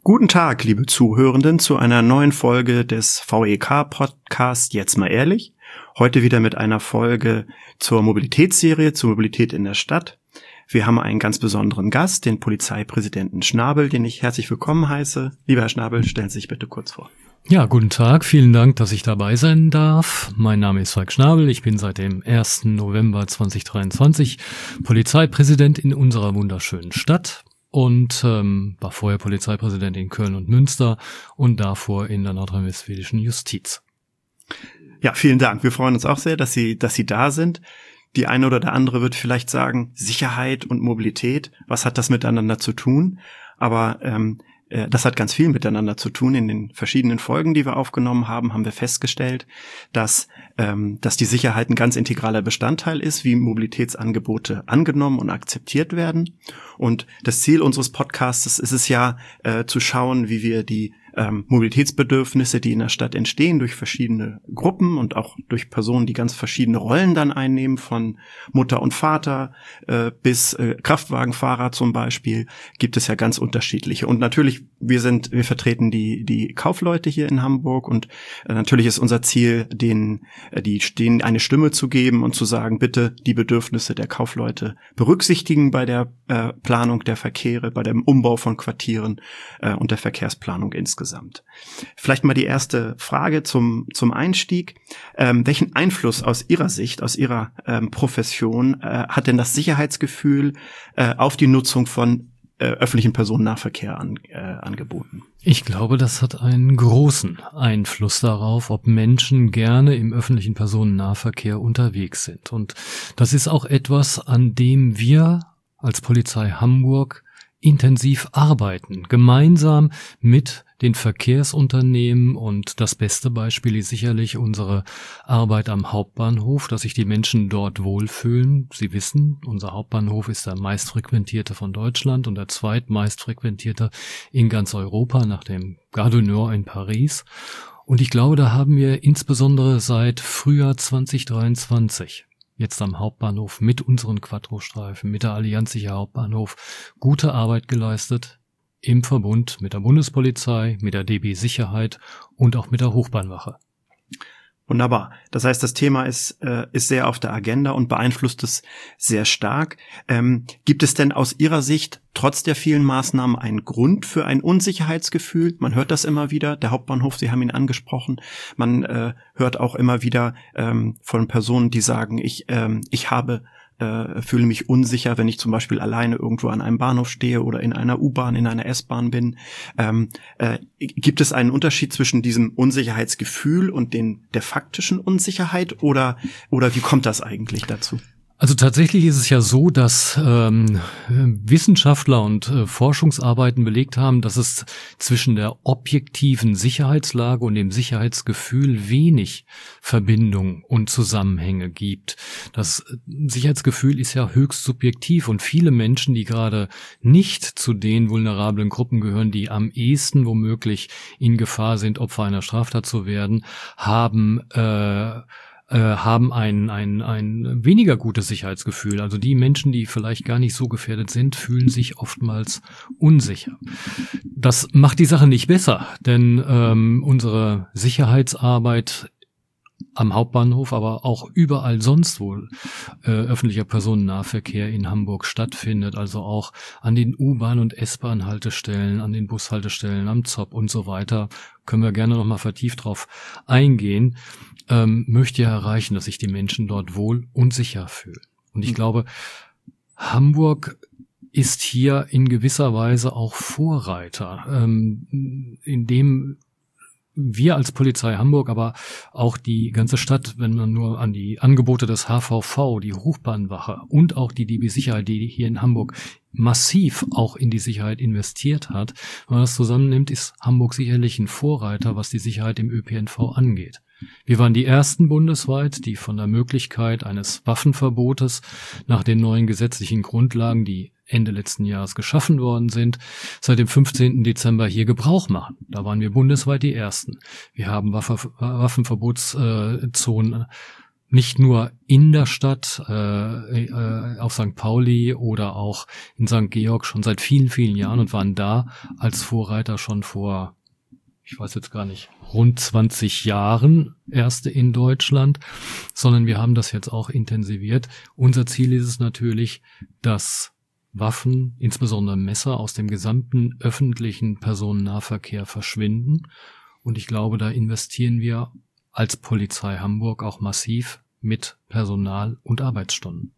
Guten Tag, liebe Zuhörenden, zu einer neuen Folge des VEK-Podcasts Jetzt mal ehrlich. Heute wieder mit einer Folge zur Mobilitätsserie, zur Mobilität in der Stadt. Wir haben einen ganz besonderen Gast, den Polizeipräsidenten Schnabel, den ich herzlich willkommen heiße. Lieber Herr Schnabel, stellen Sie sich bitte kurz vor. Ja, guten Tag, vielen Dank, dass ich dabei sein darf. Mein Name ist Falk Schnabel, ich bin seit dem 1. November 2023 Polizeipräsident in unserer wunderschönen Stadt und war vorher Polizeipräsident in Köln und Münster und davor in der nordrhein-westfälischen Justiz. Ja, vielen Dank. Wir freuen uns auch sehr, dass Sie da sind. Die eine oder der andere wird vielleicht sagen, Sicherheit und Mobilität, was hat das miteinander zu tun? Aber das hat ganz viel miteinander zu tun. In den verschiedenen Folgen, die wir aufgenommen haben, haben wir festgestellt, dass die Sicherheit ein ganz integraler Bestandteil ist, wie Mobilitätsangebote angenommen und akzeptiert werden. Und das Ziel unseres Podcasts ist es ja, zu schauen, wie wir die Mobilitätsbedürfnisse, die in der Stadt entstehen, durch verschiedene Gruppen und auch durch Personen, die ganz verschiedene Rollen dann einnehmen, von Mutter und Vater bis Kraftwagenfahrer zum Beispiel, gibt es ja ganz unterschiedliche. Und natürlich, wir vertreten die Kaufleute hier in Hamburg und natürlich ist unser Ziel, denen eine Stimme zu geben und zu sagen, bitte die Bedürfnisse der Kaufleute berücksichtigen bei der Planung der Verkehre, bei dem Umbau von Quartieren und der Verkehrsplanung insgesamt. Vielleicht mal die erste Frage zum Einstieg. Welchen Einfluss aus Ihrer Sicht, aus Ihrer Profession hat denn das Sicherheitsgefühl auf die Nutzung von öffentlichen Personennahverkehr angeboten? Ich glaube, das hat einen großen Einfluss darauf, ob Menschen gerne im öffentlichen Personennahverkehr unterwegs sind. Und das ist auch etwas, an dem wir als Polizei Hamburg intensiv arbeiten, gemeinsam mit den Verkehrsunternehmen, und das beste Beispiel ist sicherlich unsere Arbeit am Hauptbahnhof, dass sich die Menschen dort wohlfühlen. Sie wissen, unser Hauptbahnhof ist der meistfrequentierte von Deutschland und der zweitmeistfrequentierte in ganz Europa nach dem Gare du Nord in Paris. Und ich glaube, da haben wir insbesondere seit Frühjahr 2023 jetzt am Hauptbahnhof mit unseren Quattro-Streifen, mit der Allianz Sicher Hauptbahnhof gute Arbeit geleistet im Verbund mit der Bundespolizei, mit der DB Sicherheit und auch mit der Hochbahnwache. Wunderbar. Das heißt, das Thema ist sehr auf der Agenda und beeinflusst es sehr stark. Gibt es denn aus Ihrer Sicht trotz der vielen Maßnahmen einen Grund für ein Unsicherheitsgefühl? Man hört das immer wieder. Der Hauptbahnhof, Sie haben ihn angesprochen. Man hört auch immer wieder von Personen, die sagen, ich fühle mich unsicher, wenn ich zum Beispiel alleine irgendwo an einem Bahnhof stehe oder in einer U-Bahn, in einer S-Bahn bin. Gibt es einen Unterschied zwischen diesem Unsicherheitsgefühl und der faktischen Unsicherheit oder wie kommt das eigentlich dazu? Also tatsächlich ist es ja so, dass Wissenschaftler und Forschungsarbeiten belegt haben, dass es zwischen der objektiven Sicherheitslage und dem Sicherheitsgefühl wenig Verbindung und Zusammenhänge gibt. Das Sicherheitsgefühl ist ja höchst subjektiv und viele Menschen, die gerade nicht zu den vulnerablen Gruppen gehören, die am ehesten womöglich in Gefahr sind, Opfer einer Straftat zu werden, haben ein weniger gutes Sicherheitsgefühl. Also die Menschen, die vielleicht gar nicht so gefährdet sind, fühlen sich oftmals unsicher. Das macht die Sache nicht besser, denn unsere Sicherheitsarbeit am Hauptbahnhof, aber auch überall sonst, wo öffentlicher Personennahverkehr in Hamburg stattfindet, also auch an den U-Bahn- und S-Bahn-Haltestellen, an den Bushaltestellen, am ZOB und so weiter, können wir gerne nochmal vertieft drauf eingehen, möchte ja erreichen, dass sich die Menschen dort wohl und sicher fühlen. Und ich glaube, Hamburg ist hier in gewisser Weise auch Vorreiter, indem wir als Polizei Hamburg, aber auch die ganze Stadt, wenn man nur an die Angebote des HVV, die Hochbahnwache und auch die DB Sicherheit, die hier in Hamburg massiv auch in die Sicherheit investiert hat, wenn man das zusammennimmt, ist Hamburg sicherlich ein Vorreiter, was die Sicherheit im ÖPNV angeht. Wir waren die ersten bundesweit, die von der Möglichkeit eines Waffenverbotes nach den neuen gesetzlichen Grundlagen, die Ende letzten Jahres geschaffen worden sind, seit dem 15. Dezember hier Gebrauch machen. Da waren wir bundesweit die Ersten. Wir haben Waffenverbotszonen nicht nur in der Stadt, auf St. Pauli oder auch in St. Georg schon seit vielen, vielen Jahren und waren da als Vorreiter schon vor, ich weiß jetzt gar nicht, rund 20 Jahren erste in Deutschland, sondern wir haben das jetzt auch intensiviert. Unser Ziel ist es natürlich, dass Waffen, insbesondere Messer, aus dem gesamten öffentlichen Personennahverkehr verschwinden. Und ich glaube, da investieren wir als Polizei Hamburg auch massiv mit Personal und Arbeitsstunden.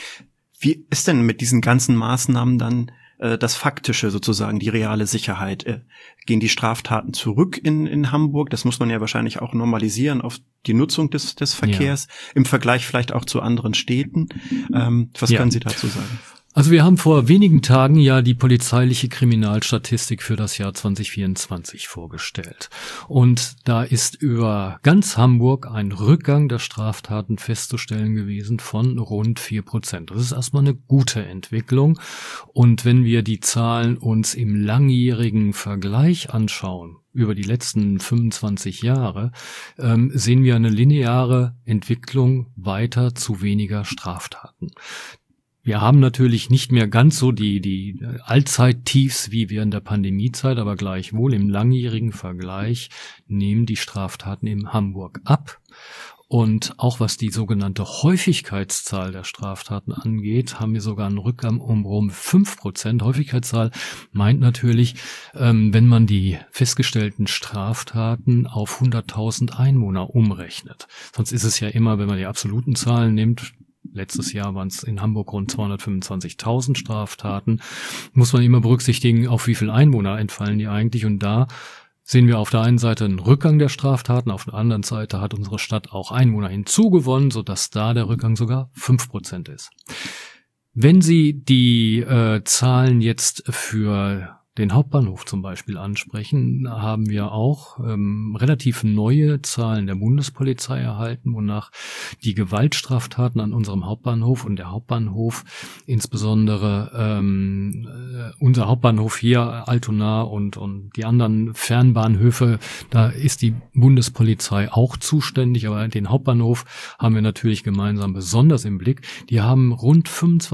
Wie ist denn mit diesen ganzen Maßnahmen dann das Faktische sozusagen, die reale Sicherheit? Gehen die Straftaten zurück in Hamburg? Das muss man ja wahrscheinlich auch normalisieren auf die Nutzung des Verkehrs, im Vergleich vielleicht auch zu anderen Städten. Was können Sie dazu sagen? Also wir haben vor wenigen Tagen ja die polizeiliche Kriminalstatistik für das Jahr 2024 vorgestellt. Und da ist über ganz Hamburg ein Rückgang der Straftaten festzustellen gewesen von rund 4%. Das ist erstmal eine gute Entwicklung. Und wenn wir die Zahlen uns im langjährigen Vergleich anschauen, über die letzten 25 Jahre, sehen wir eine lineare Entwicklung weiter zu weniger Straftaten. Wir haben natürlich nicht mehr ganz so die Allzeittiefs wie während der Pandemiezeit, aber gleichwohl im langjährigen Vergleich nehmen die Straftaten in Hamburg ab. Und auch was die sogenannte Häufigkeitszahl der Straftaten angeht, haben wir sogar einen Rückgang um rund 5%. Häufigkeitszahl meint natürlich, wenn man die festgestellten Straftaten auf 100.000 Einwohner umrechnet. Sonst ist es ja immer, wenn man die absoluten Zahlen nimmt, letztes Jahr waren es in Hamburg rund 225.000 Straftaten. Muss man immer berücksichtigen, auf wie viele Einwohner entfallen die eigentlich. Und da sehen wir auf der einen Seite einen Rückgang der Straftaten, auf der anderen Seite hat unsere Stadt auch Einwohner hinzugewonnen, sodass da der Rückgang sogar 5% ist. Wenn Sie die Zahlen jetzt für den Hauptbahnhof zum Beispiel ansprechen, haben wir auch relativ neue Zahlen der Bundespolizei erhalten, wonach die Gewaltstraftaten an unserem Hauptbahnhof und der Hauptbahnhof, insbesondere unser Hauptbahnhof hier, Altona und die anderen Fernbahnhöfe, da ist die Bundespolizei auch zuständig, aber den Hauptbahnhof haben wir natürlich gemeinsam besonders im Blick. Die haben rund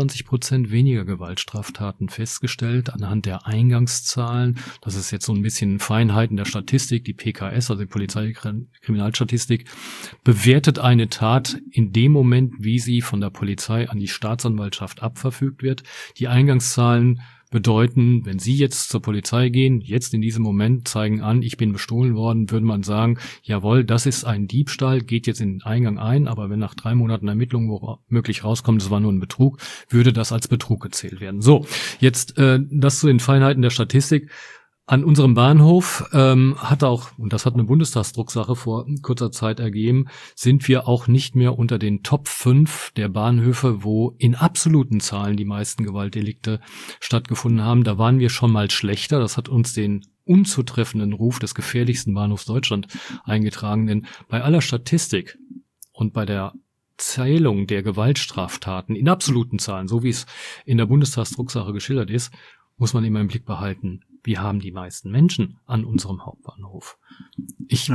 25% weniger Gewaltstraftaten festgestellt anhand der Eingangszahlen. Das ist jetzt so ein bisschen Feinheiten der Statistik. Die PKS, also die Polizeikriminalstatistik, bewertet eine Tat in dem Moment, wie sie von der Polizei an die Staatsanwaltschaft abverfügt wird. Die Eingangszahlen bedeuten, wenn Sie jetzt zur Polizei gehen, jetzt in diesem Moment zeigen an, ich bin bestohlen worden, würde man sagen, jawohl, das ist ein Diebstahl, geht jetzt in den Eingang ein, aber wenn nach 3 Monaten Ermittlungen womöglich rauskommt, es war nur ein Betrug, würde das als Betrug gezählt werden. So, jetzt das zu den Feinheiten der Statistik. An unserem Bahnhof hat auch, und das hat eine Bundestagsdrucksache vor kurzer Zeit ergeben, sind wir auch nicht mehr unter den Top 5 der Bahnhöfe, wo in absoluten Zahlen die meisten Gewaltdelikte stattgefunden haben. Da waren wir schon mal schlechter. Das hat uns den unzutreffenden Ruf des gefährlichsten Bahnhofs Deutschland eingetragen. Denn bei aller Statistik und bei der Zählung der Gewaltstraftaten in absoluten Zahlen, so wie es in der Bundestagsdrucksache geschildert ist, muss man immer im Blick behalten, wir haben die meisten Menschen an unserem Hauptbahnhof. Ich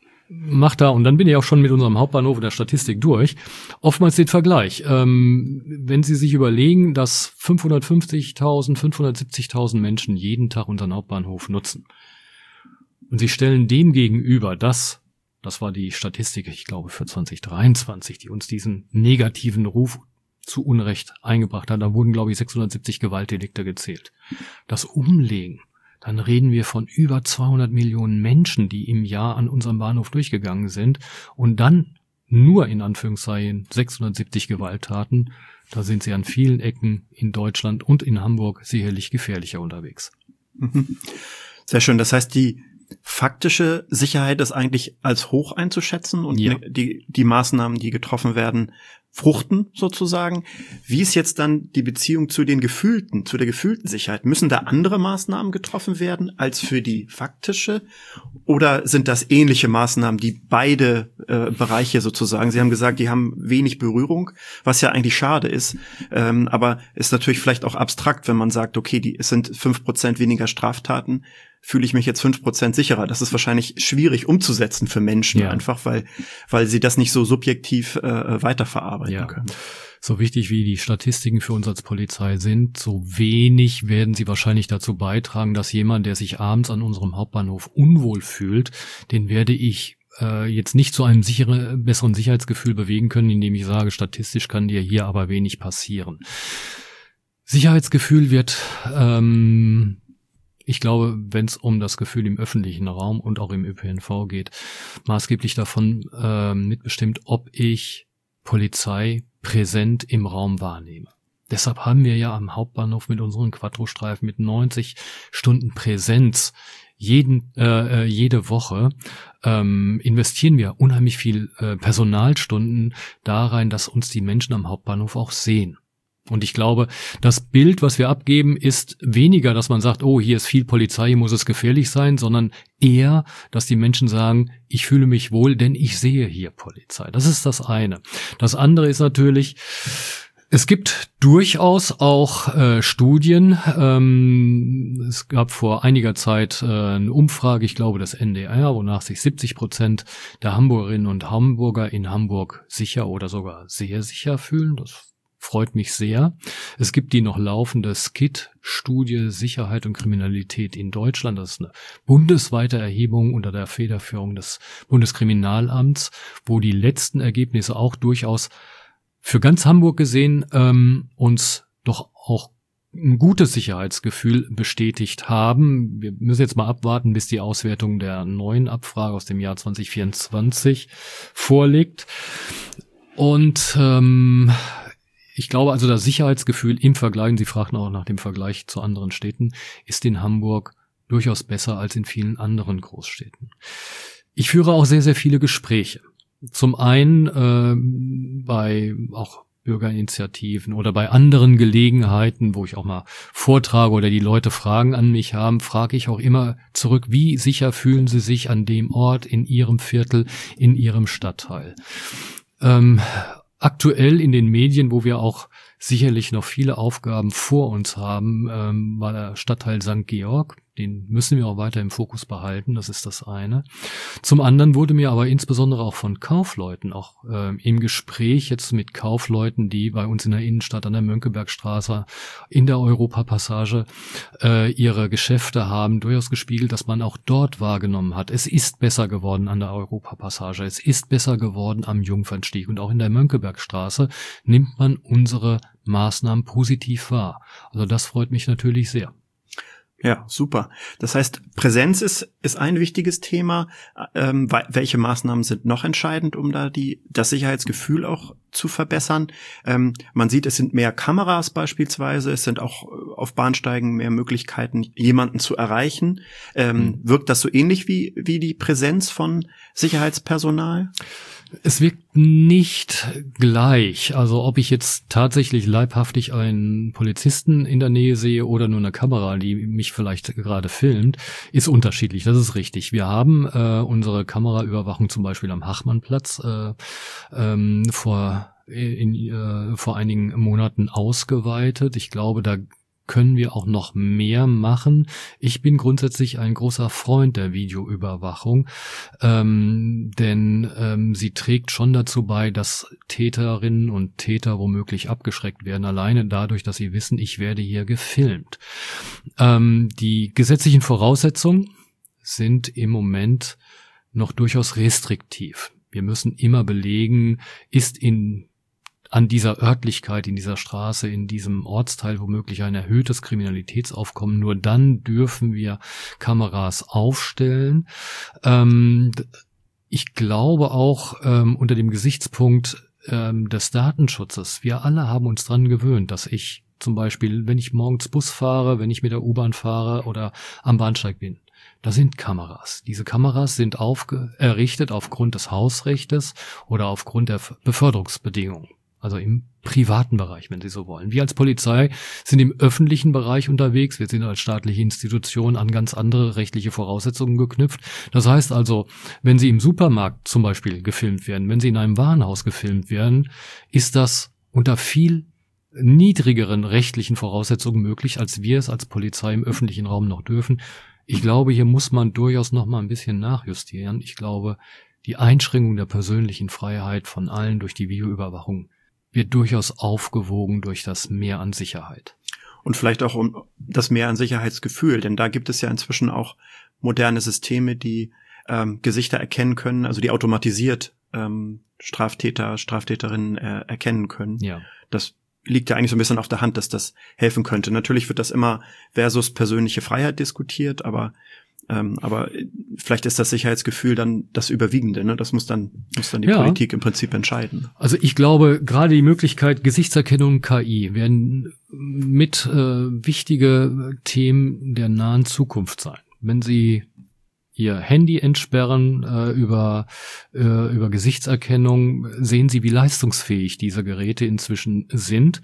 mache da, und dann bin ich auch schon mit unserem Hauptbahnhof in der Statistik durch, oftmals den Vergleich. Wenn Sie sich überlegen, dass 550.000, 570.000 Menschen jeden Tag unseren Hauptbahnhof nutzen und Sie stellen dem gegenüber das war die Statistik, ich glaube, für 2023, die uns diesen negativen Ruf zu Unrecht eingebracht hat. Da wurden, glaube ich, 670 Gewaltdelikte gezählt. Das Umlegen, dann reden wir von über 200 Millionen Menschen, die im Jahr an unserem Bahnhof durchgegangen sind. Und dann nur in Anführungszeichen 670 Gewalttaten. Da sind sie an vielen Ecken in Deutschland und in Hamburg sicherlich gefährlicher unterwegs. Sehr schön. Das heißt, die faktische Sicherheit ist eigentlich als hoch einzuschätzen und die Maßnahmen, die getroffen werden, fruchten sozusagen. Wie ist jetzt dann die Beziehung zu der gefühlten Sicherheit? Müssen da andere Maßnahmen getroffen werden als für die faktische? Oder sind das ähnliche Maßnahmen, die beide Bereiche sozusagen? Sie haben gesagt, die haben wenig Berührung, was ja eigentlich schade ist. Aber ist natürlich vielleicht auch abstrakt, wenn man sagt, okay, es sind 5% weniger Straftaten. fühle ich mich jetzt 5% sicherer. Das ist wahrscheinlich schwierig umzusetzen für Menschen, einfach weil sie das nicht so subjektiv weiterverarbeiten können. So wichtig wie die Statistiken für uns als Polizei sind, so wenig werden sie wahrscheinlich dazu beitragen, dass jemand, der sich abends an unserem Hauptbahnhof unwohl fühlt, den werde ich jetzt nicht zu einem besseren Sicherheitsgefühl bewegen können, indem ich sage, statistisch kann dir hier aber wenig passieren. Sicherheitsgefühl wird, ich glaube, wenn es um das Gefühl im öffentlichen Raum und auch im ÖPNV geht, maßgeblich davon mitbestimmt, ob ich Polizei präsent im Raum wahrnehme. Deshalb haben wir ja am Hauptbahnhof mit unseren Quattro-Streifen mit 90 Stunden Präsenz jede Woche investieren wir unheimlich viel Personalstunden da rein, dass uns die Menschen am Hauptbahnhof auch sehen. Und ich glaube, das Bild, was wir abgeben, ist weniger, dass man sagt, oh, hier ist viel Polizei, hier muss es gefährlich sein, sondern eher, dass die Menschen sagen, ich fühle mich wohl, denn ich sehe hier Polizei. Das ist das eine. Das andere ist natürlich, es gibt durchaus auch Studien. Es gab vor einiger Zeit eine Umfrage, ich glaube das NDR, wonach sich 70% der Hamburgerinnen und Hamburger in Hamburg sicher oder sogar sehr sicher fühlen. Das freut mich sehr. Es gibt die noch laufende SKID-Studie Sicherheit und Kriminalität in Deutschland. Das ist eine bundesweite Erhebung unter der Federführung des Bundeskriminalamts, wo die letzten Ergebnisse auch durchaus für ganz Hamburg gesehen uns doch auch ein gutes Sicherheitsgefühl bestätigt haben. Wir müssen jetzt mal abwarten, bis die Auswertung der neuen Abfrage aus dem Jahr 2024 vorliegt. Und ich glaube also, das Sicherheitsgefühl im Vergleich, und Sie fragten auch nach dem Vergleich zu anderen Städten, ist in Hamburg durchaus besser als in vielen anderen Großstädten. Ich führe auch sehr, sehr viele Gespräche. Zum einen bei auch Bürgerinitiativen oder bei anderen Gelegenheiten, wo ich auch mal vortrage oder die Leute Fragen an mich haben, frage ich auch immer zurück, wie sicher fühlen Sie sich an dem Ort, in Ihrem Viertel, in Ihrem Stadtteil? Aktuell in den Medien, wo wir auch sicherlich noch viele Aufgaben vor uns haben, war der Stadtteil St. Georg. Den müssen wir auch weiter im Fokus behalten, das ist das eine. Zum anderen wurde mir aber insbesondere auch von Kaufleuten, auch im Gespräch jetzt mit Kaufleuten, die bei uns in der Innenstadt an der Mönckebergstraße in der Europapassage ihre Geschäfte haben, durchaus gespiegelt, dass man auch dort wahrgenommen hat. Es ist besser geworden an der Europapassage, es ist besser geworden am Jungfernstieg und auch in der Mönckebergstraße nimmt man unsere Maßnahmen positiv wahr. Also das freut mich natürlich sehr. Ja, super. Das heißt, Präsenz ist ein wichtiges Thema. Welche Maßnahmen sind noch entscheidend, um da das Sicherheitsgefühl auch zu verbessern? Man sieht, es sind mehr Kameras beispielsweise. Es sind auch auf Bahnsteigen mehr Möglichkeiten, jemanden zu erreichen. Wirkt das so ähnlich wie die Präsenz von Sicherheitspersonal? Es wirkt nicht gleich. Also ob ich jetzt tatsächlich leibhaftig einen Polizisten in der Nähe sehe oder nur eine Kamera, die mich vielleicht gerade filmt, ist unterschiedlich. Das ist richtig. Wir haben unsere Kameraüberwachung zum Beispiel am Hachmannplatz vor einigen Monaten ausgeweitet. Ich glaube, da können wir auch noch mehr machen. Ich bin grundsätzlich ein großer Freund der Videoüberwachung, denn sie trägt schon dazu bei, dass Täterinnen und Täter womöglich abgeschreckt werden, alleine dadurch, dass sie wissen, ich werde hier gefilmt. Die gesetzlichen Voraussetzungen sind im Moment noch durchaus restriktiv. Wir müssen immer belegen, ist an dieser Örtlichkeit, in dieser Straße, in diesem Ortsteil womöglich ein erhöhtes Kriminalitätsaufkommen. Nur dann dürfen wir Kameras aufstellen. Ich glaube auch unter dem Gesichtspunkt des Datenschutzes, wir alle haben uns dran gewöhnt, dass ich zum Beispiel, wenn ich morgens Bus fahre, wenn ich mit der U-Bahn fahre oder am Bahnsteig bin, da sind Kameras. Diese Kameras sind errichtet aufgrund des Hausrechtes oder aufgrund der Beförderungsbedingungen. Also im privaten Bereich, wenn Sie so wollen. Wir als Polizei sind im öffentlichen Bereich unterwegs. Wir sind als staatliche Institution an ganz andere rechtliche Voraussetzungen geknüpft. Das heißt also, wenn Sie im Supermarkt zum Beispiel gefilmt werden, wenn Sie in einem Warenhaus gefilmt werden, ist das unter viel niedrigeren rechtlichen Voraussetzungen möglich, als wir es als Polizei im öffentlichen Raum noch dürfen. Ich glaube, hier muss man durchaus noch mal ein bisschen nachjustieren. Ich glaube, die Einschränkung der persönlichen Freiheit von allen durch die Videoüberwachung wird durchaus aufgewogen durch das Mehr an Sicherheit. Und vielleicht auch um das Mehr an Sicherheitsgefühl, denn da gibt es ja inzwischen auch moderne Systeme, die Gesichter erkennen können, also die automatisiert Straftäter, Straftäterinnen erkennen können. Ja. Das liegt ja eigentlich so ein bisschen auf der Hand, dass das helfen könnte. Natürlich wird das immer versus persönliche Freiheit diskutiert, aber vielleicht ist das Sicherheitsgefühl dann das Überwiegende, ne? Das muss dann die Politik im Prinzip entscheiden. Also ich glaube, gerade die Möglichkeit Gesichtserkennung, KI werden mit wichtige Themen der nahen Zukunft sein. Wenn Sie Ihr Handy entsperren über Gesichtserkennung, sehen Sie, wie leistungsfähig diese Geräte inzwischen sind.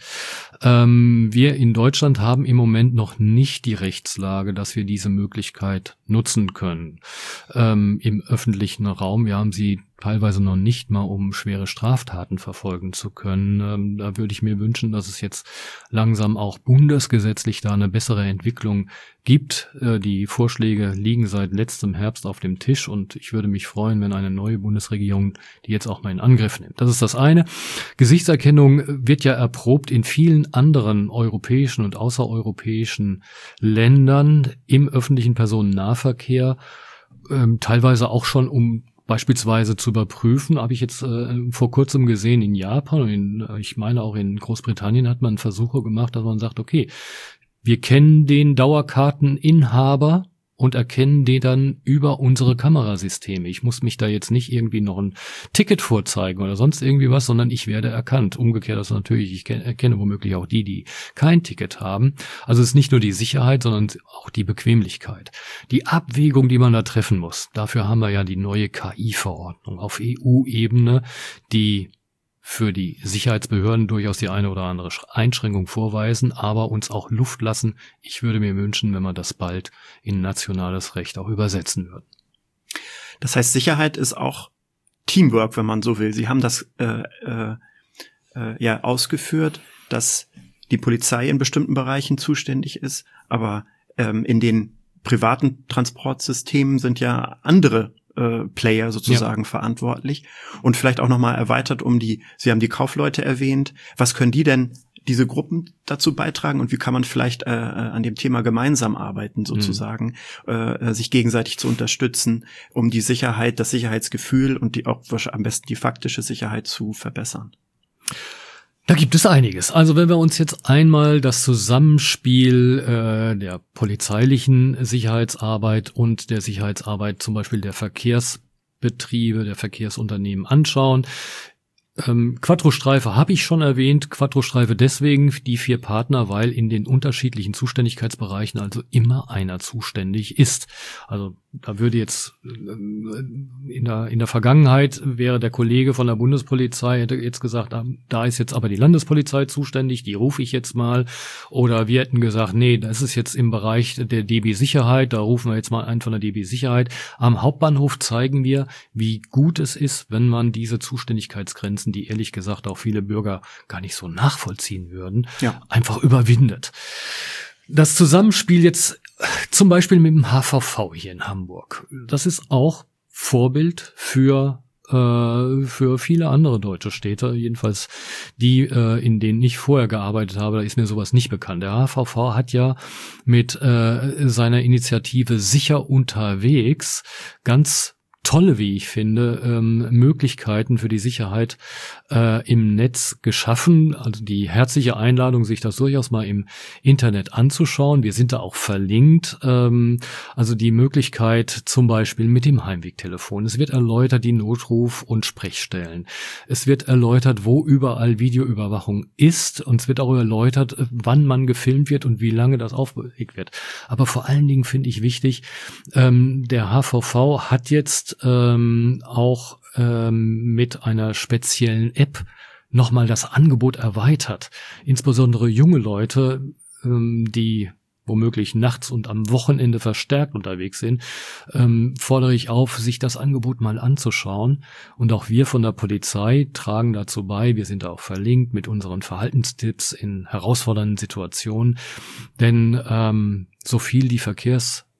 Wir in Deutschland haben im Moment noch nicht die Rechtslage, dass wir diese Möglichkeit nutzen können im öffentlichen Raum. Wir haben sie teilweise noch nicht mal, um schwere Straftaten verfolgen zu können. Da würde ich mir wünschen, dass es jetzt langsam auch bundesgesetzlich da eine bessere Entwicklung gibt. Die Vorschläge liegen seit letztem Herbst auf dem Tisch und ich würde mich freuen, wenn eine neue Bundesregierung die jetzt auch mal in Angriff nimmt. Das ist das eine. Gesichtserkennung wird ja erprobt in vielen anderen europäischen und außereuropäischen Ländern im öffentlichen Personennahverkehr, teilweise auch schon um beispielsweise zu überprüfen, habe ich jetzt vor kurzem gesehen in Japan und ich meine auch in Großbritannien hat man Versuche gemacht, dass man sagt, okay, wir kennen den Dauerkarteninhaber und erkennen den dann über unsere Kamerasysteme. Ich muss mich da jetzt nicht irgendwie noch ein Ticket vorzeigen oder sonst irgendwie was, sondern ich werde erkannt. Umgekehrt ist natürlich, ich erkenne womöglich auch die kein Ticket haben. Also es ist nicht nur die Sicherheit, sondern auch die Bequemlichkeit. Die Abwägung, die man da treffen muss, dafür haben wir ja die neue KI-Verordnung auf EU-Ebene, die für die Sicherheitsbehörden durchaus die eine oder andere Einschränkung vorweisen, aber uns auch Luft lassen. Ich würde mir wünschen, wenn wir das bald in nationales Recht auch übersetzen würden. Das heißt, Sicherheit ist auch Teamwork, wenn man so will. Sie haben das ja ausgeführt, dass die Polizei in bestimmten Bereichen zuständig ist, aber in den privaten Transportsystemen sind ja andere Player sozusagen verantwortlich und vielleicht auch nochmal erweitert Sie haben die Kaufleute erwähnt, was können die denn, diese Gruppen dazu beitragen und wie kann man vielleicht an dem Thema gemeinsam arbeiten sozusagen, sich gegenseitig zu unterstützen, um die Sicherheit, das Sicherheitsgefühl und die auch am besten die faktische Sicherheit zu verbessern? Da gibt es einiges. Also wenn wir uns jetzt einmal das Zusammenspiel der polizeilichen Sicherheitsarbeit und der Sicherheitsarbeit zum Beispiel der Verkehrsbetriebe, der Verkehrsunternehmen anschauen. Quattro-Streife habe ich schon erwähnt. Quattro-Streife deswegen, die 4 Partner, weil in den unterschiedlichen Zuständigkeitsbereichen also immer einer zuständig ist. Also da würde jetzt in der Vergangenheit wäre der Kollege von der Bundespolizei hätte jetzt gesagt, da ist jetzt aber die Landespolizei zuständig, die rufe ich jetzt mal. Oder wir hätten gesagt, nee, das ist jetzt im Bereich der DB Sicherheit, da rufen wir jetzt mal einen von der DB Sicherheit. Am Hauptbahnhof zeigen wir, wie gut es ist, wenn man diese Zuständigkeitsgrenzen, die ehrlich gesagt auch viele Bürger gar nicht so nachvollziehen würden, einfach überwindet. Das Zusammenspiel jetzt zum Beispiel mit dem HVV hier in Hamburg, das ist auch Vorbild für viele andere deutsche Städte, jedenfalls die, in denen ich vorher gearbeitet habe, da ist mir sowas nicht bekannt. Der HVV hat ja mit seiner Initiative Sicher unterwegs ganz tolle, wie ich finde, Möglichkeiten für die Sicherheit im Netz geschaffen. Also die herzliche Einladung, sich das durchaus mal im Internet anzuschauen. Wir sind da auch verlinkt. Also die Möglichkeit zum Beispiel mit dem Heimwegtelefon. Es wird erläutert die Notruf- und Sprechstellen. Es wird erläutert, wo überall Videoüberwachung ist. Und es wird auch erläutert, wann man gefilmt wird und wie lange das aufgelegt wird. Aber vor allen Dingen finde ich wichtig, der HVV hat jetzt auch mit einer speziellen App nochmal das Angebot erweitert. Insbesondere junge Leute, die womöglich nachts und am Wochenende verstärkt unterwegs sind, fordere ich auf, sich das Angebot mal anzuschauen. Und auch wir von der Polizei tragen dazu bei, wir sind da auch verlinkt mit unseren Verhaltenstipps in herausfordernden Situationen. Denn so viel die Verkehrsbehörden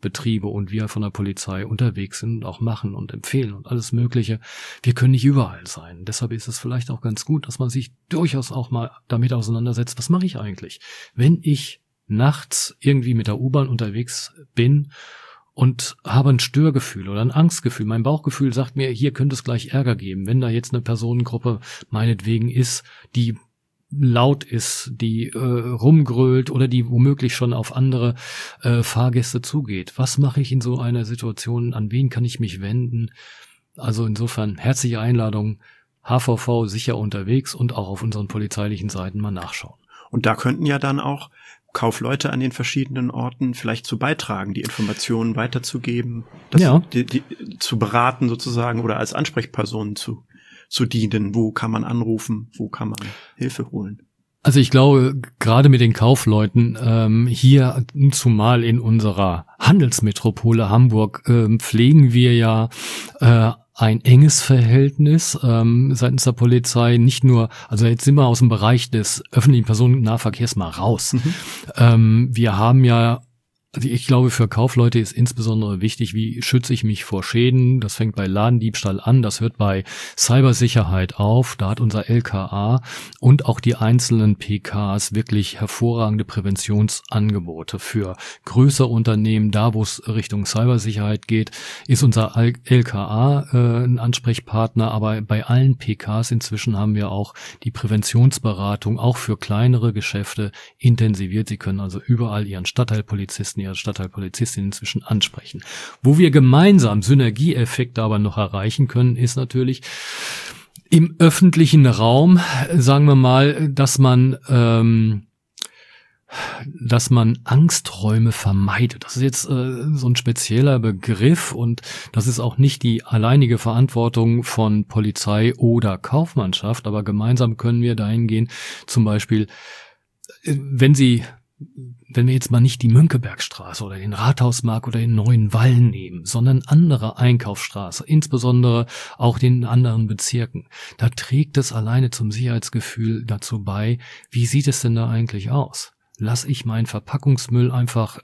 Betriebe und wir von der Polizei unterwegs sind und auch machen und empfehlen und alles Mögliche. Wir können nicht überall sein. Deshalb ist es vielleicht auch ganz gut, dass man sich durchaus auch mal damit auseinandersetzt, was mache ich eigentlich, wenn ich nachts irgendwie mit der U-Bahn unterwegs bin und habe ein Störgefühl oder ein Angstgefühl. Mein Bauchgefühl sagt mir, hier könnte es gleich Ärger geben, wenn da jetzt eine Personengruppe meinetwegen ist, die laut ist, die rumgrölt oder die womöglich schon auf andere Fahrgäste zugeht. Was mache ich in so einer Situation? An wen kann ich mich wenden? Also insofern herzliche Einladung, HVV sicher unterwegs und auch auf unseren polizeilichen Seiten mal nachschauen. Und da könnten ja dann auch Kaufleute an den verschiedenen Orten vielleicht zu beitragen, die Informationen weiterzugeben, die zu beraten sozusagen oder als Ansprechpersonen zu dienen. Wo kann man anrufen? Wo kann man Hilfe holen? Also ich glaube, gerade mit den Kaufleuten hier, zumal in unserer Handelsmetropole Hamburg, pflegen wir ja ein enges Verhältnis seitens der Polizei. Nicht nur, also jetzt sind wir aus dem Bereich des öffentlichen Personennahverkehrs mal raus. Wir haben ja, also ich glaube, für Kaufleute ist insbesondere wichtig, wie schütze ich mich vor Schäden. Das fängt bei Ladendiebstahl an, das hört bei Cybersicherheit auf. Da hat unser LKA und auch die einzelnen PKs wirklich hervorragende Präventionsangebote für größere Unternehmen. Da, wo es Richtung Cybersicherheit geht, ist unser LKA ein Ansprechpartner. Aber bei allen PKs inzwischen haben wir auch die Präventionsberatung, auch für kleinere Geschäfte intensiviert. Sie können also überall Ihren Stadtteilpolizisten, ihre Stadtteilpolizistin inzwischen ansprechen. Wo wir gemeinsam Synergieeffekte aber noch erreichen können, ist natürlich im öffentlichen Raum, sagen wir mal, dass man Angsträume vermeidet. Das ist jetzt so ein spezieller Begriff und das ist auch nicht die alleinige Verantwortung von Polizei oder Kaufmannschaft, aber gemeinsam können wir dahin gehen, zum Beispiel, wenn wir jetzt mal nicht die Mönckebergstraße oder den Rathausmarkt oder den Neuen Wall nehmen, sondern andere Einkaufsstraße, insbesondere auch den anderen Bezirken, da trägt es alleine zum Sicherheitsgefühl dazu bei, wie sieht es denn da eigentlich aus? Lass ich meinen Verpackungsmüll einfach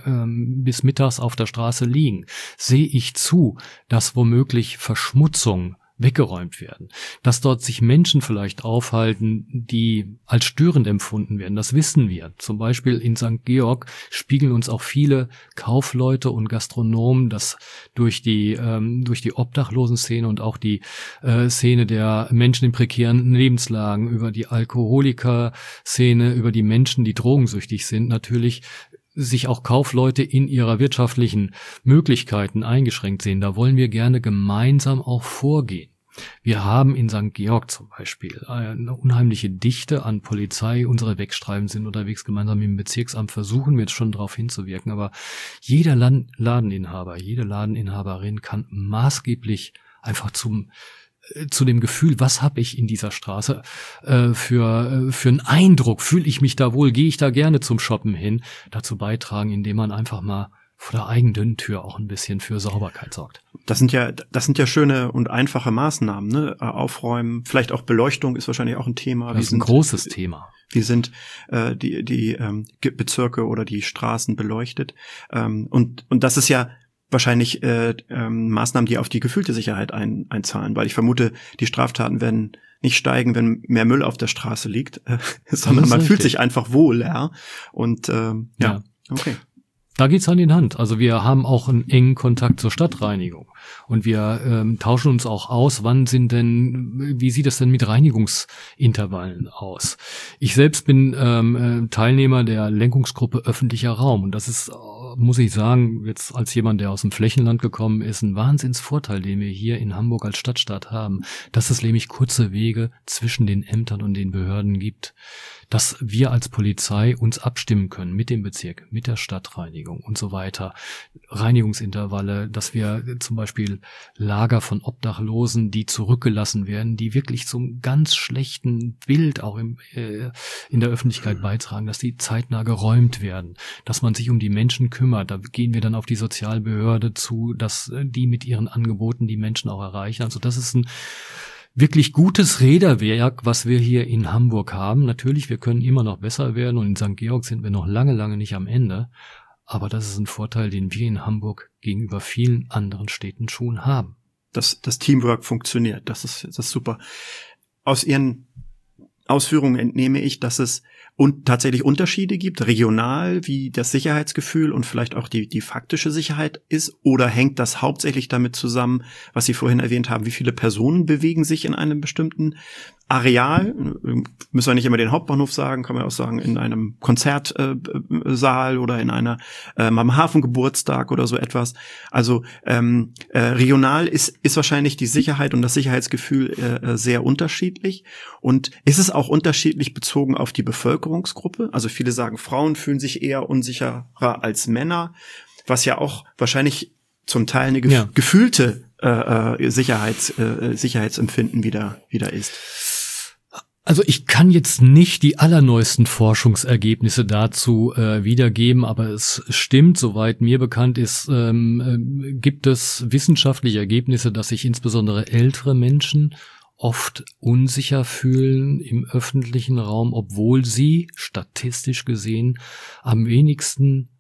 bis mittags auf der Straße liegen? Sehe ich zu, dass womöglich Verschmutzung weggeräumt werden, dass dort sich Menschen vielleicht aufhalten, die als störend empfunden werden. Das wissen wir. Zum Beispiel in St. Georg spiegeln uns auch viele Kaufleute und Gastronomen, dass durch die Obdachlosenszene und auch die Szene der Menschen in prekären Lebenslagen, über die Alkoholiker-Szene, über die Menschen, die drogensüchtig sind, natürlich sich auch Kaufleute in ihrer wirtschaftlichen Möglichkeiten eingeschränkt sehen. Da wollen wir gerne gemeinsam auch vorgehen. Wir haben in St. Georg zum Beispiel eine unheimliche Dichte an Polizei. Unsere Wegstreifen sind unterwegs, gemeinsam mit dem Bezirksamt versuchen wir jetzt schon darauf hinzuwirken. Aber jeder Ladeninhaber, jede Ladeninhaberin kann maßgeblich einfach zu dem Gefühl, was habe ich in dieser Straße für einen Eindruck, fühle ich mich da wohl, gehe ich da gerne zum Shoppen hin, dazu beitragen, indem man einfach mal vor der eigenen Tür auch ein bisschen für Sauberkeit sorgt. Das sind ja schöne und einfache Maßnahmen, ne? Aufräumen, vielleicht auch Beleuchtung ist wahrscheinlich auch ein Thema. Das ist ein großes Thema. Wie sind die Bezirke oder die Straßen beleuchtet? Und das ist ja wahrscheinlich Maßnahmen, die auf die gefühlte Sicherheit einzahlen, weil ich vermute, die Straftaten werden nicht steigen, wenn mehr Müll auf der Straße liegt, sondern man fühlt sich einfach wohl, ja. Und ja, okay. Da geht's Hand in Hand. Also wir haben auch einen engen Kontakt zur Stadtreinigung und wir tauschen uns auch aus, wie sieht es denn mit Reinigungsintervallen aus? Ich selbst bin Teilnehmer der Lenkungsgruppe öffentlicher Raum und das ist, muss ich sagen, jetzt als jemand, der aus dem Flächenland gekommen ist, ein Wahnsinnsvorteil, den wir hier in Hamburg als Stadtstaat haben, dass es nämlich kurze Wege zwischen den Ämtern und den Behörden gibt, dass wir als Polizei uns abstimmen können mit dem Bezirk, mit der Stadtreinigung und so weiter. Reinigungsintervalle, dass wir zum Beispiel Lager von Obdachlosen, die zurückgelassen werden, die wirklich zum ganz schlechten Bild auch in der Öffentlichkeit beitragen, dass die zeitnah geräumt werden, dass man sich um die Menschen kümmert. Da gehen wir dann auf die Sozialbehörde zu, dass die mit ihren Angeboten die Menschen auch erreichen. Also das ist ein wirklich gutes Räderwerk, was wir hier in Hamburg haben. Natürlich, wir können immer noch besser werden und in St. Georg sind wir noch lange, lange nicht am Ende. aber das ist ein Vorteil, den wir in Hamburg gegenüber vielen anderen Städten schon haben. Das Teamwork funktioniert, das ist super. Aus Ihren Ausführungen entnehme ich, dass es tatsächlich Unterschiede gibt, regional, wie das Sicherheitsgefühl und vielleicht auch die faktische Sicherheit ist, oder hängt das hauptsächlich damit zusammen, was Sie vorhin erwähnt haben, wie viele Personen bewegen sich in einem bestimmten Areal? Müssen wir nicht immer den Hauptbahnhof sagen, kann man auch sagen, in einem Konzertsaal oder in einer am Hafengeburtstag oder so etwas. Also regional ist wahrscheinlich die Sicherheit und das Sicherheitsgefühl sehr unterschiedlich. Und ist es auch unterschiedlich bezogen auf die Bevölkerungsgruppe? Also viele sagen, Frauen fühlen sich eher unsicherer als Männer, was ja auch wahrscheinlich zum Teil eine gefühlte Sicherheitsempfinden wieder ist. Also ich kann jetzt nicht die allerneuesten Forschungsergebnisse dazu wiedergeben, aber es stimmt, soweit mir bekannt ist, gibt es wissenschaftliche Ergebnisse, dass sich insbesondere ältere Menschen oft unsicher fühlen im öffentlichen Raum, obwohl sie statistisch gesehen am wenigsten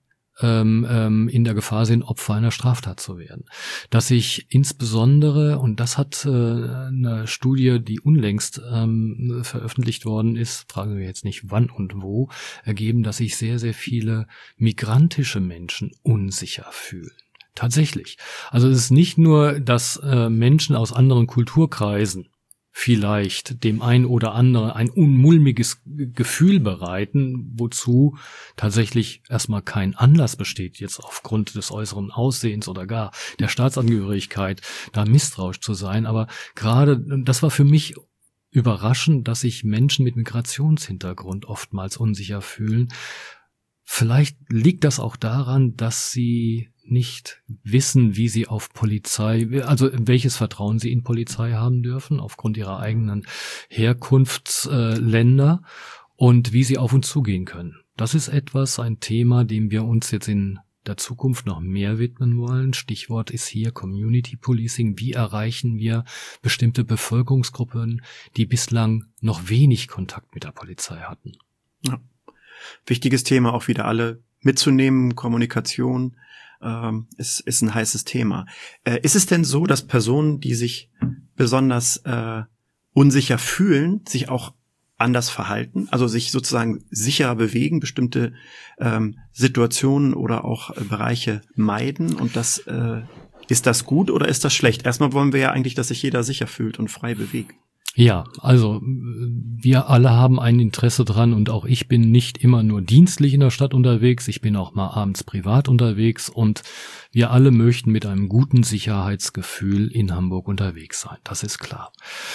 in der Gefahr sind, Opfer einer Straftat zu werden. Dass sich insbesondere, und das hat eine Studie, die unlängst veröffentlicht worden ist, fragen wir jetzt nicht wann und wo, ergeben, dass sich sehr, sehr viele migrantische Menschen unsicher fühlen. Tatsächlich. Also es ist nicht nur, dass Menschen aus anderen Kulturkreisen vielleicht dem einen oder anderen ein unmulmiges Gefühl bereiten, wozu tatsächlich erstmal kein Anlass besteht, jetzt aufgrund des äußeren Aussehens oder gar der Staatsangehörigkeit da misstrauisch zu sein. Aber gerade, das war für mich überraschend, dass sich Menschen mit Migrationshintergrund oftmals unsicher fühlen. Vielleicht liegt das auch daran, dass sie nicht wissen, wie sie auf Polizei, also welches Vertrauen sie in Polizei haben dürfen, aufgrund ihrer eigenen Herkunftsländer und wie sie auf uns zugehen können. Das ist ein Thema, dem wir uns jetzt in der Zukunft noch mehr widmen wollen. Stichwort ist hier Community Policing. Wie erreichen wir bestimmte Bevölkerungsgruppen, die bislang noch wenig Kontakt mit der Polizei hatten? Ja. Wichtiges Thema, auch wieder alle mitzunehmen, Kommunikation. Ist ein heißes Thema. Ist es denn so, dass Personen, die sich besonders unsicher fühlen, sich auch anders verhalten, also sich sozusagen sicherer bewegen, bestimmte Situationen oder auch Bereiche meiden? Und ist das gut oder ist das schlecht? Erstmal wollen wir ja eigentlich, dass sich jeder sicher fühlt und frei bewegt. Ja, also wir alle haben ein Interesse dran und auch ich bin nicht immer nur dienstlich in der Stadt unterwegs, ich bin auch mal abends privat unterwegs und wir alle möchten mit einem guten Sicherheitsgefühl in Hamburg unterwegs sein, das ist klar.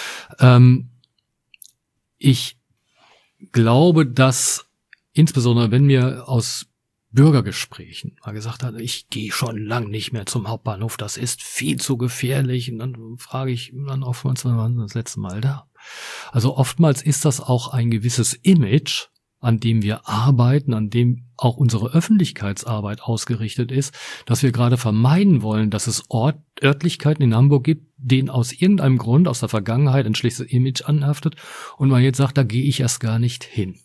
Ich glaube, dass insbesondere wenn wir aus Bürgergesprächen mal gesagt hat, ich gehe schon lang nicht mehr zum Hauptbahnhof, das ist viel zu gefährlich. Und dann frage ich dann oftmals, wann waren Sie das letzte Mal da? Also oftmals ist das auch ein gewisses Image, an dem wir arbeiten, an dem auch unsere Öffentlichkeitsarbeit ausgerichtet ist, dass wir gerade vermeiden wollen, dass es Örtlichkeiten in Hamburg gibt, denen aus irgendeinem Grund aus der Vergangenheit ein schlechtes Image anhaftet und man jetzt sagt, da gehe ich erst gar nicht hin.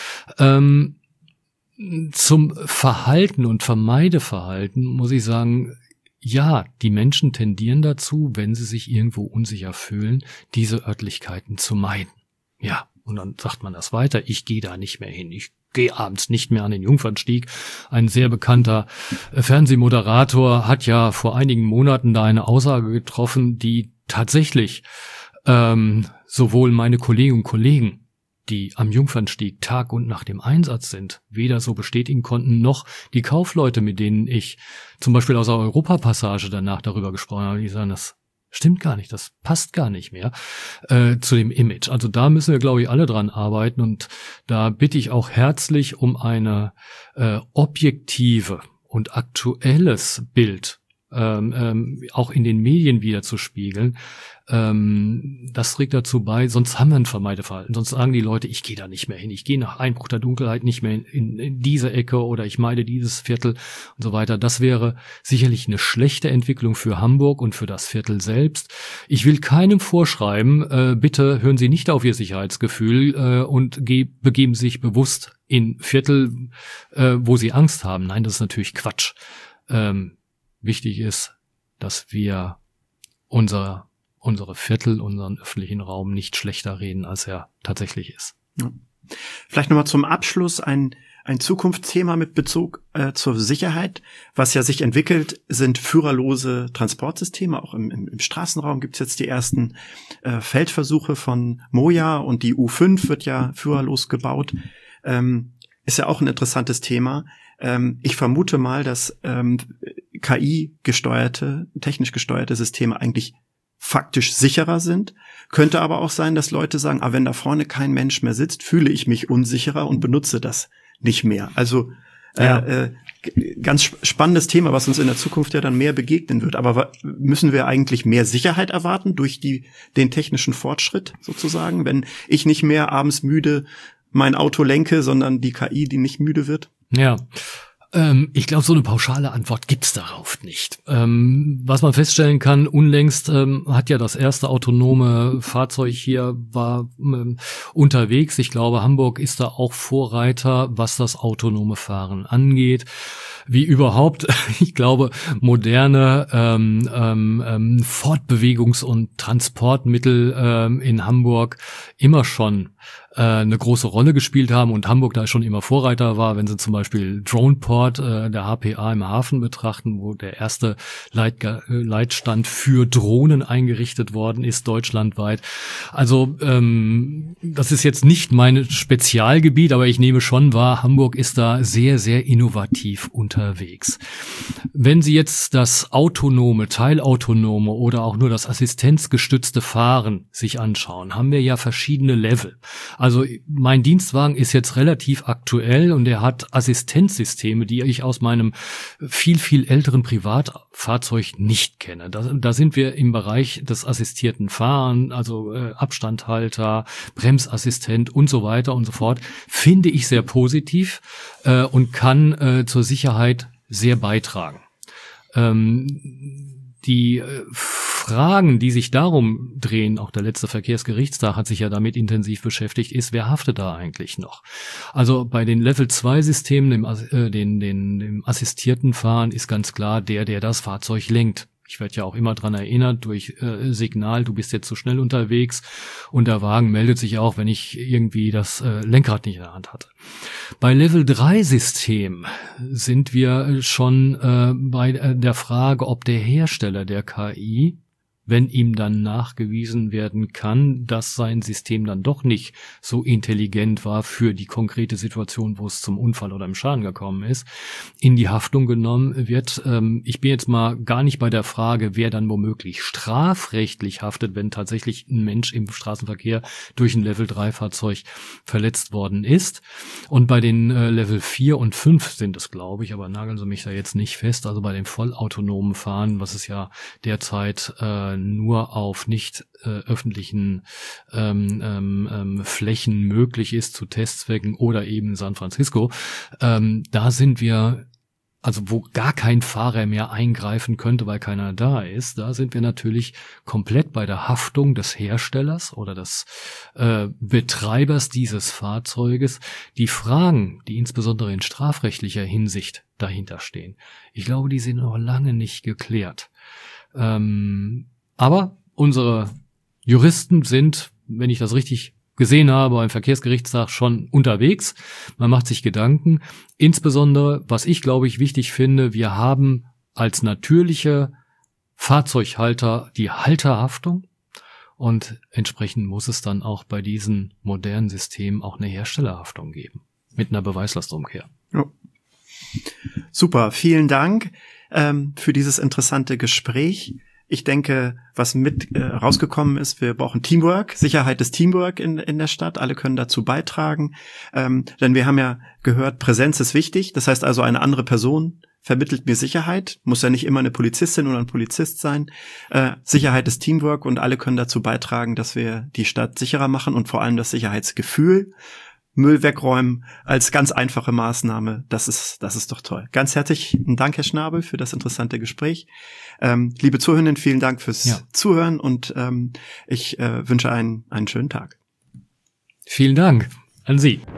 Zum Verhalten und Vermeideverhalten muss ich sagen, ja, die Menschen tendieren dazu, wenn sie sich irgendwo unsicher fühlen, diese Örtlichkeiten zu meiden. Ja, und dann sagt man das weiter, ich gehe da nicht mehr hin, ich gehe abends nicht mehr an den Jungfernstieg. Ein sehr bekannter Fernsehmoderator hat ja vor einigen Monaten da eine Aussage getroffen, die tatsächlich sowohl meine Kolleginnen und Kollegen, die am Jungfernstieg Tag und Nacht im Einsatz sind, weder so bestätigen konnten, noch die Kaufleute, mit denen ich zum Beispiel aus der Europapassage danach darüber gesprochen habe, die sagen, das stimmt gar nicht, das passt gar nicht mehr zu dem Image. Also da müssen wir, glaube ich, alle dran arbeiten und da bitte ich auch herzlich um eine objektive und aktuelles Bild auch in den Medien wieder zu spiegeln, das trägt dazu bei, sonst haben wir ein Vermeideverhalten. Sonst sagen die Leute, ich gehe da nicht mehr hin, ich gehe nach Einbruch der Dunkelheit nicht mehr in diese Ecke oder ich meide dieses Viertel und so weiter. Das wäre sicherlich eine schlechte Entwicklung für Hamburg und für das Viertel selbst. Ich will keinem vorschreiben, bitte hören Sie nicht auf Ihr Sicherheitsgefühl und begeben sich bewusst in Viertel, wo Sie Angst haben. Nein, das ist natürlich Quatsch. Wichtig ist, dass wir unsere Viertel, unseren öffentlichen Raum nicht schlechter reden, als er tatsächlich ist. Ja. Vielleicht nochmal zum Abschluss ein Zukunftsthema mit Bezug zur Sicherheit. Was ja sich entwickelt, sind führerlose Transportsysteme. Auch im Straßenraum gibt es jetzt die ersten Feldversuche von Moja und die U5 wird ja führerlos gebaut. Ist ja auch ein interessantes Thema. Ich vermute mal, dass technisch gesteuerte Systeme eigentlich faktisch sicherer sind. Könnte aber auch sein, dass Leute sagen, wenn da vorne kein Mensch mehr sitzt, fühle ich mich unsicherer und benutze das nicht mehr. Also ganz spannendes Thema, was uns in der Zukunft ja dann mehr begegnen wird. Aber müssen wir eigentlich mehr Sicherheit erwarten durch den technischen Fortschritt sozusagen, wenn ich nicht mehr abends müde mein Auto lenke, sondern die KI, die nicht müde wird? Ja. Ich glaube, so eine pauschale Antwort gibt's darauf nicht. Was man feststellen kann, unlängst hat ja das erste autonome Fahrzeug hier war unterwegs. Ich glaube, Hamburg ist da auch Vorreiter, was das autonome Fahren angeht. Wie überhaupt, ich glaube, moderne Fortbewegungs- und Transportmittel in Hamburg immer schon eine große Rolle gespielt haben und Hamburg da schon immer Vorreiter war, wenn Sie zum Beispiel Droneport der HPA im Hafen betrachten, wo der erste Leitstand für Drohnen eingerichtet worden ist, deutschlandweit. Also das ist jetzt nicht mein Spezialgebiet, aber ich nehme schon wahr, Hamburg ist da sehr, sehr innovativ unterwegs. Wenn Sie jetzt das autonome, teilautonome oder auch nur das assistenzgestützte Fahren sich anschauen, haben wir ja verschiedene Level. Also mein Dienstwagen ist jetzt relativ aktuell und er hat Assistenzsysteme, die ich aus meinem viel, viel älteren Privatfahrzeug nicht kenne. Da sind wir im Bereich des assistierten Fahren, also Abstandhalter, Bremsassistent und so weiter und so fort, finde ich sehr positiv und kann zur Sicherheit sehr beitragen. Die Fragen, die sich darum drehen, auch der letzte Verkehrsgerichtstag hat sich ja damit intensiv beschäftigt, ist, wer haftet da eigentlich noch? Also bei den Level-2-Systemen, dem assistierten Fahren, ist ganz klar der das Fahrzeug lenkt. Ich werde ja auch immer dran erinnert durch Signal, du bist jetzt zu schnell unterwegs und der Wagen meldet sich auch, wenn ich irgendwie das Lenkrad nicht in der Hand hatte. Bei Level 3 System sind wir schon bei der Frage, ob der Hersteller der KI, wenn ihm dann nachgewiesen werden kann, dass sein System dann doch nicht so intelligent war für die konkrete Situation, wo es zum Unfall oder im Schaden gekommen ist, in die Haftung genommen wird. Ich bin jetzt mal gar nicht bei der Frage, wer dann womöglich strafrechtlich haftet, wenn tatsächlich ein Mensch im Straßenverkehr durch ein Level-3-Fahrzeug verletzt worden ist. Und bei den Level 4 und 5 sind es, glaube ich, aber nageln Sie mich da jetzt nicht fest, also bei dem vollautonomen Fahren, was es ja derzeit nur auf nicht öffentlichen Flächen möglich ist zu Testzwecken oder eben in San Francisco, da sind wir, also wo gar kein Fahrer mehr eingreifen könnte, weil keiner da ist, da sind wir natürlich komplett bei der Haftung des Herstellers oder des Betreibers dieses Fahrzeuges. Die Fragen, die insbesondere in strafrechtlicher Hinsicht dahinter stehen, ich glaube, die sind noch lange nicht geklärt. Aber unsere Juristen sind, wenn ich das richtig gesehen habe, beim Verkehrsgerichtstag schon unterwegs. Man macht sich Gedanken. Insbesondere, was ich, glaube ich, wichtig finde, wir haben als natürliche Fahrzeughalter die Halterhaftung und entsprechend muss es dann auch bei diesen modernen Systemen auch eine Herstellerhaftung geben mit einer Beweislastumkehr. Ja. Super, vielen Dank für dieses interessante Gespräch. Ich denke, was mit rausgekommen ist, wir brauchen Teamwork. Sicherheit ist Teamwork in der Stadt. Alle können dazu beitragen. Denn wir haben ja gehört, Präsenz ist wichtig. Das heißt also, eine andere Person vermittelt mir Sicherheit. Muss ja nicht immer eine Polizistin oder ein Polizist sein. Sicherheit ist Teamwork und alle können dazu beitragen, dass wir die Stadt sicherer machen und vor allem das Sicherheitsgefühl. Müll wegräumen als ganz einfache Maßnahme. Das ist doch toll. Ganz herzlichen Dank, Herr Schnabel, für das interessante Gespräch. Liebe Zuhörerinnen, vielen Dank fürs Zuhören und ich wünsche einen schönen Tag. Vielen Dank an Sie.